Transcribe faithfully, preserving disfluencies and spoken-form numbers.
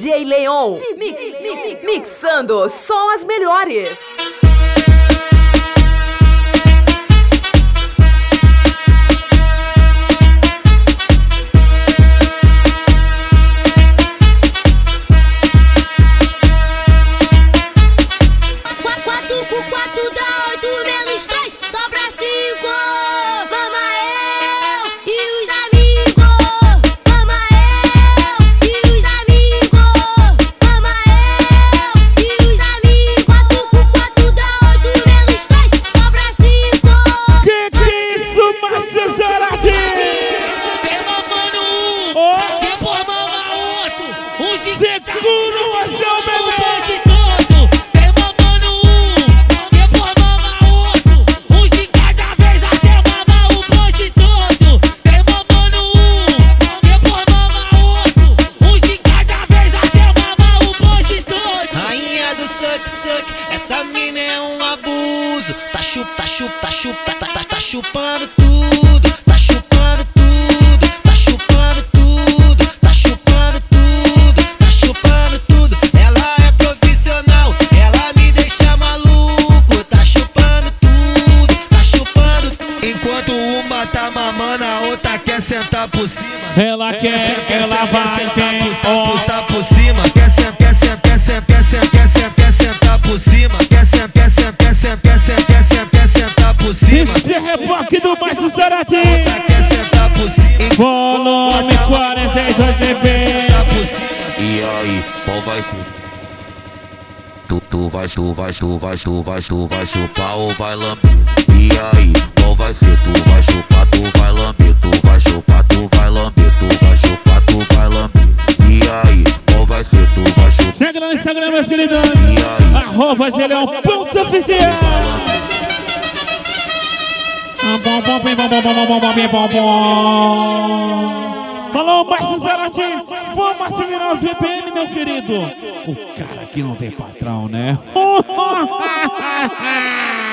J Leon, mi, mi, mi, mixando só as melhores. Essa mina é um abuso. Tá chup, tá chup, tá chup, tá, tá, tá, tá chupando tudo. Tá chupando tudo, tá chupando tudo, tá chupando tudo, tá chupando tudo. Ela é profissional, ela me deixa maluco. Tá chupando tudo, tá chupando tudo. Enquanto uma tá mamando, a outra quer sentar por cima. Ela quer, quer ela vai sentar por, por cima. Quer sentar, quer sentar, quer sentar, quer sentar, quer sentar, quer sentar por cima. Quer sentar, quer sentar, quer sentar, quer sentar, quer sentar, quer sentar por cima. Esse é reboque do Márcio Zarate. Quer sentar por cima. Volume quarenta e dois B B. E aí, qual vai ser? Tu, tu vai, tu vai, tu vai, tu vai, tu vai chupar ou vai lamber? E aí, qual vai ser? Tu vai chupar, tu vai lamber. Tu vai chupar, tu vai lamber. Tu vai chupar, tu vai lamber. E aí, qual vai ser? Tu vai chupar. Segue no Instagram, meus queridos. Arroba J Leon ponto oficial. Falou, Márcio Zarate. Vamos acelerar os B P M, meu querido. O cara aqui não tem patrão, né?